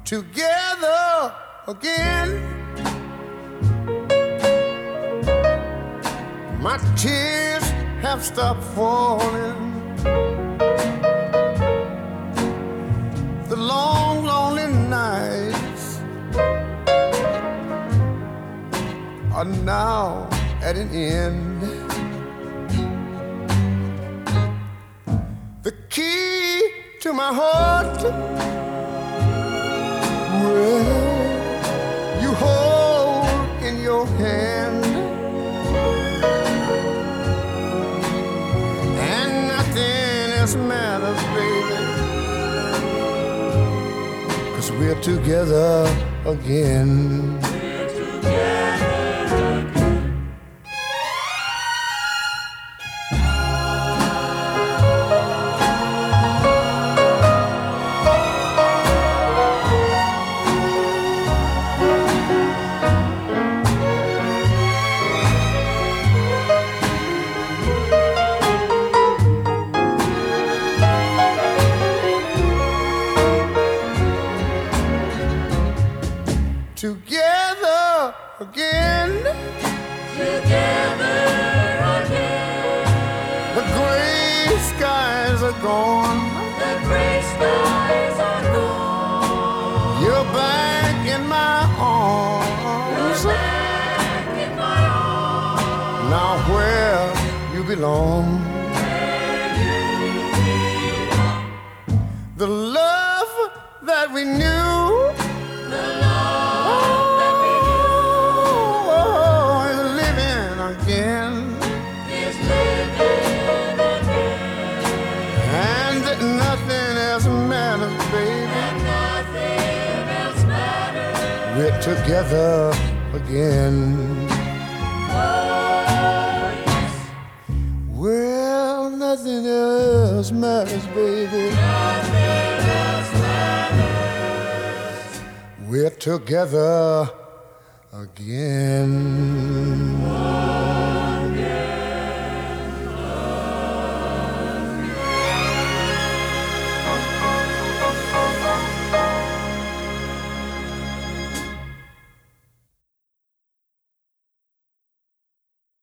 together again. My tears have stopped falling. The long, lonely nights are now at an end. The key to my heart, well, you hold in your hand, and nothing else matters, baby, 'cause we're together again. Together again. Together again. The gray skies are gone. The gray skies are gone. You're back in my arms. You're back in my arms. Now where you belong. Where you belong. The love that we knew. The love that we knew is living again. Is living again. And nothing else matters, baby. And nothing else matters. We're together again. Oh, yes. Well, nothing else matters, baby. Nothing else matters. We're together again.